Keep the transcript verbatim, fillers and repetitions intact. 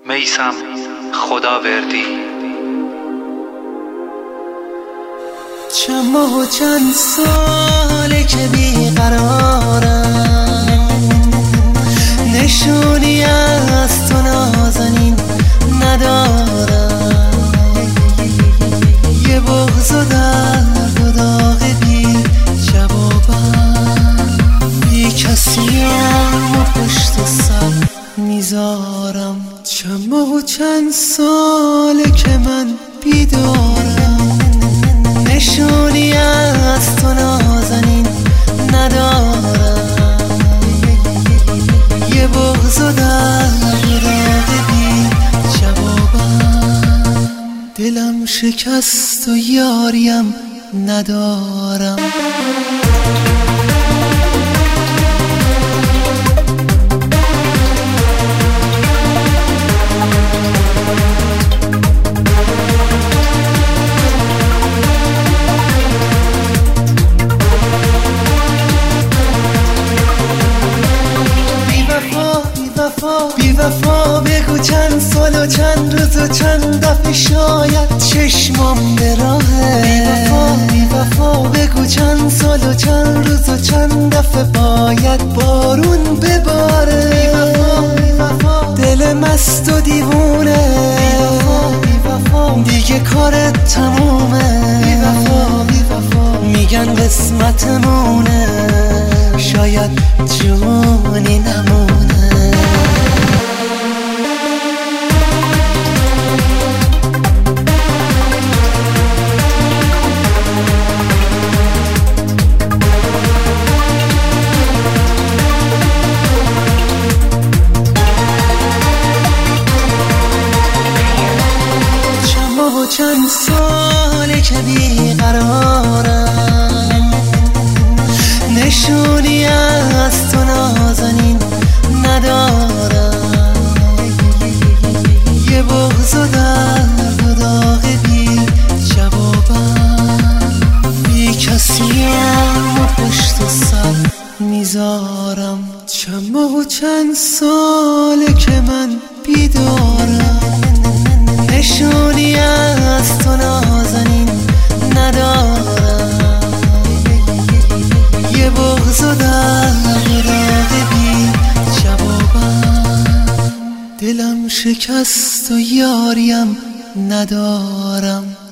میثم خداوردی. چند ماه و چند ساله که بیقرارم، نشونی از تو نازنین ندارم. یه بغض و درد و داغ بی جوابم، بی کسیم و پشت سر میذارم. چند ماه و چند ساله که من بیدارم، نشونی از تو نازنین ندارم. یه بغض و درد و داغ بی جوابم، دلم شکست و یاریم ندارم. بی وفا بگو چند سال و چند روز و چند دفعه شاید چشمام به راهه. بی وفا بی وفا بگو چند سال و چند روز و چند دفعه باید بارون بباره. بی وفا بی وفا دل مست و دیوونه، بی وفا بی وفا دیگه کارت تمومه. بی وفا بی وفا میگن قسمتمونه، شاید جونی نمونه. چند ساله که بیقرارم، نشونی از تو نازنین ندارم. یه بغض و درد و داغ بی جوابم، بی کسیم و پشت سر میذارم. چند ماه و چند ساله که من بیدارم، نشونی از تو نازنین ندارم. یه بغض و درد و داغ بی جوابم، دلم شکست و یاریم ندارم.